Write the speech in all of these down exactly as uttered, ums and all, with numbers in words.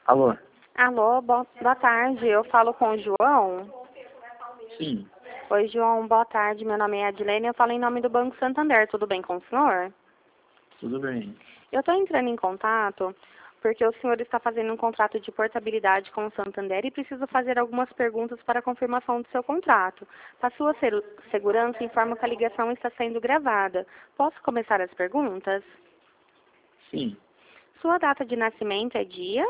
Alô? Alô, bo- boa tarde. Eu falo com o João. Sim, Oi, João, boa tarde. Meu nome é Adilene. Eu falo em nome do Banco Santander. Tudo bem com o senhor? tudo bem. Eu estou entrando em contato porque o senhor está fazendo um contrato de portabilidade com o Santander e preciso fazer algumas perguntas para a confirmação do seu contrato. Para sua ser- segurança, informo que a ligação está sendo gravada. Posso começar as perguntas? Sim, Sua data de nascimento é dia?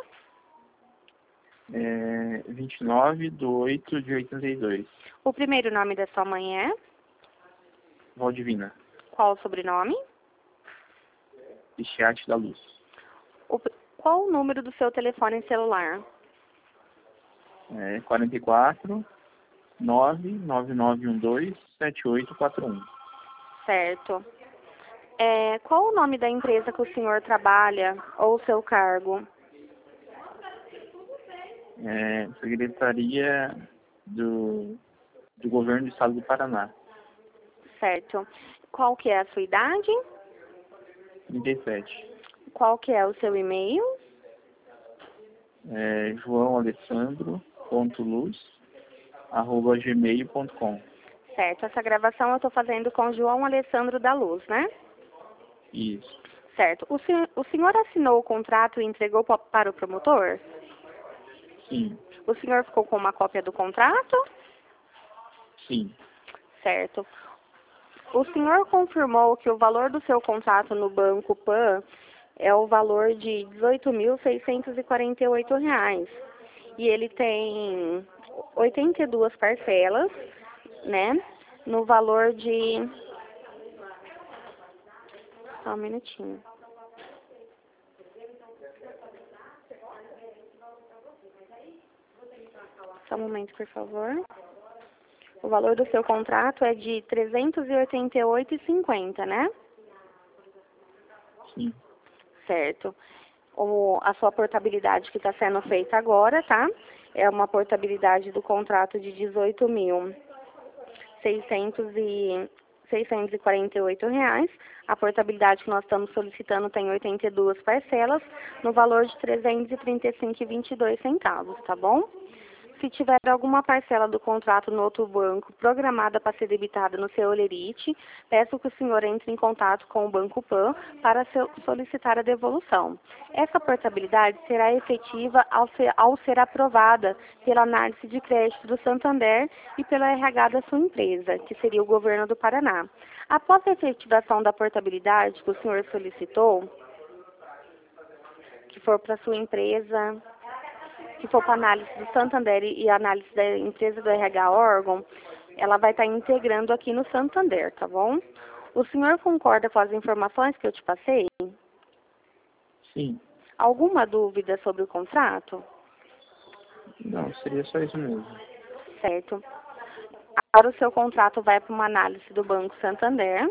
é vinte e nove de oito de oitenta e dois. O primeiro nome da sua mãe é? Valdivina, Qual o sobrenome? Estiate da Luz. O, qual o número do seu telefone celular? É quarenta e quatro, nove nove nove um dois, sete oito quatro um. Certo. É, qual o nome da empresa que o senhor trabalha ou o seu cargo? É Secretaria do, do Governo do Estado do Paraná. Certo. Qual que é a sua idade? trinta e sete. Qual que é o seu e-mail? É joão alessandro ponto luz arroba gmail ponto com. Certo. Essa gravação eu estou fazendo com João Alessandro da Luz, né? Isso. Certo. O, sen o senhor assinou o contrato e entregou pa- para o promotor? Sim, O senhor ficou com uma cópia do contrato? sim, Certo. O senhor confirmou que o valor do seu contrato no Banco Pan é o valor de dezoito mil seiscentos e quarenta e oito reais. E ele tem oitenta e duas parcelas, né? No valor de... Só um minutinho. Só um momento, por favor. O valor do seu contrato é de trezentos e oitenta e oito reais e cinquenta, né? sim. Certo. O, a sua portabilidade que está sendo feita agora, tá? É uma portabilidade do contrato de dezoito mil seiscentos e quarenta e oito reais. A portabilidade que nós estamos solicitando tem oitenta e duas parcelas, no valor de trezentos e trinta e cinco reais e vinte e dois centavos, tá bom? Se tiver alguma parcela do contrato no outro banco programada para ser debitada no seu Olerite, peço que o senhor entre em contato com o Banco Pan para seu- solicitar a devolução. Essa portabilidade será efetiva ao ser, ao ser aprovada pela análise de crédito do Santander e pelo R H da sua empresa, que seria o governo do Paraná. Após a efetivação da portabilidade que o senhor solicitou, que for para sua empresa, que for para análise do Santander e análise da empresa do R H órgão, ela vai estar integrando aqui no Santander, tá bom? O senhor concorda com as informações que eu te passei? Sim. Alguma dúvida sobre o contrato? Não, seria só isso mesmo. Certo. Agora o seu contrato vai para uma análise do Banco Santander.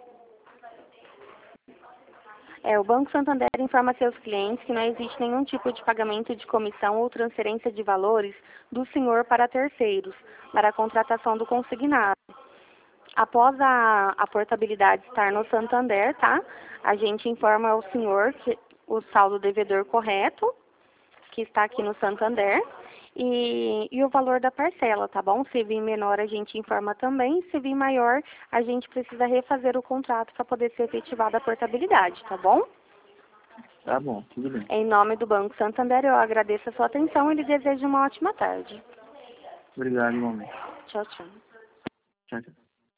É, o Banco Santander informa a seus clientes que não existe nenhum tipo de pagamento de comissão ou transferência de valores do senhor para terceiros, para a contratação do consignado. Após a, a portabilidade estar no Santander, tá? A gente informa ao senhor que o saldo devedor correto, que está aqui no Santander, e, e o valor da parcela, tá bom? Se vir menor, a gente informa também. Se vir maior, a gente precisa refazer o contrato para poder ser efetivada a portabilidade, tá bom? Tá bom, tudo bem. Em nome do Banco Santander, eu agradeço a sua atenção e lhe desejo uma ótima tarde. Obrigado, igualmente. Tchau, tchau. Tchau, tchau.